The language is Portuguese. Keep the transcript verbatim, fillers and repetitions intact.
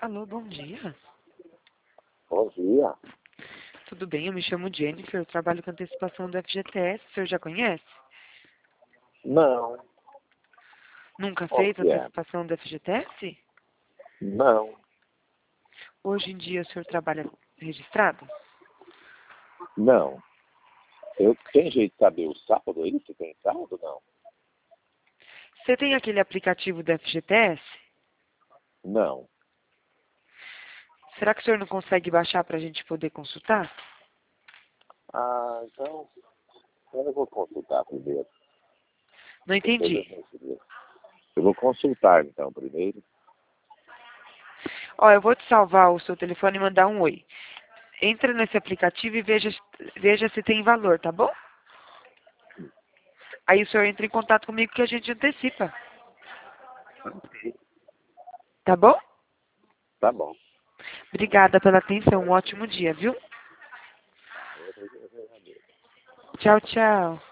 Alô, bom dia. Bom dia. Tudo bem? Eu me chamo Jennifer, eu trabalho com antecipação do F G T S. O senhor já conhece? Não. Nunca Qual fez que é? antecipação do F G T S? Não. Hoje em dia o senhor trabalha registrado? Não. Eu tenho jeito de saber o sábado aí? Se tem sábado, não? Você tem aquele aplicativo do F G T S? Não. Será que o senhor não consegue baixar para a gente poder consultar? Ah, então eu vou consultar primeiro. Não Depois eu entendi. consigo. Eu vou consultar então primeiro. Ó, eu vou te salvar o seu telefone e mandar um oi. Entra nesse aplicativo e veja, veja se tem valor, tá bom? Aí o senhor entra em contato comigo que a gente antecipa. Tá bom? Tá bom. Obrigada pela atenção. Um ótimo dia, viu? Eu- eu- eu- eu- Tchau, tchau.